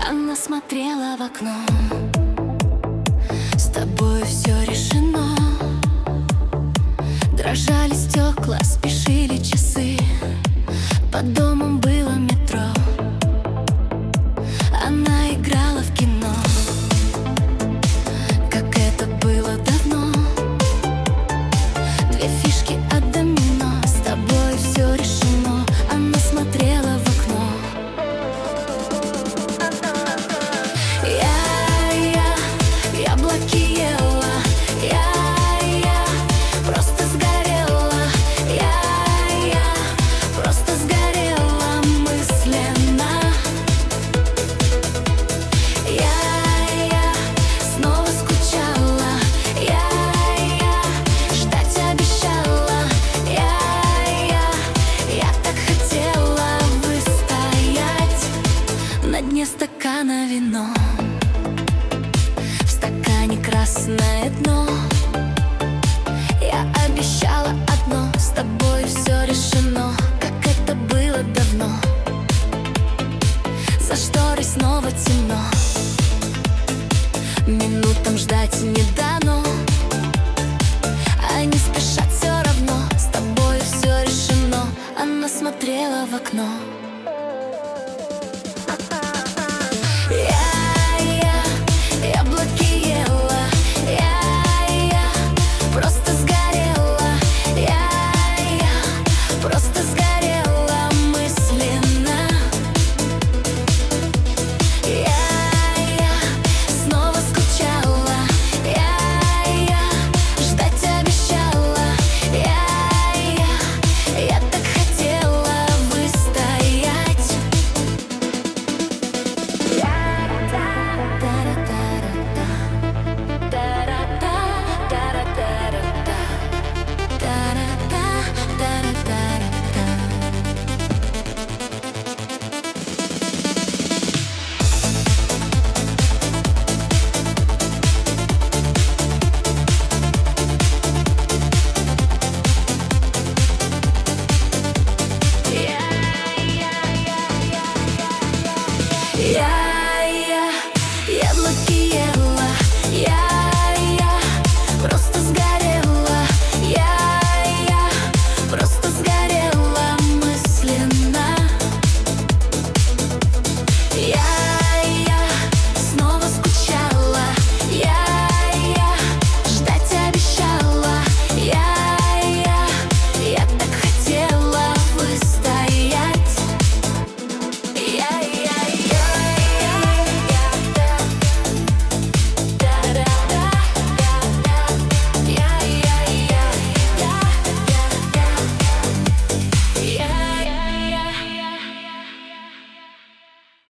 Она смотрела в окно. С тобой все решено. Дрожали стекла, спешили часы. Под домом было метро. Она играла в кино, как это было давно. Две фишки от домино. С тобой все решено. Она смотрела в окно. Яблоки ела, я просто сгорела, я просто сгорела мысленно. Я снова скучала, я ждать обещала, я так хотела выстоять на дне стакана вино. В стакане красное дно. Я обещала одно: с тобой все решено, как это было давно. За шторой снова темно. Минутам ждать не дать.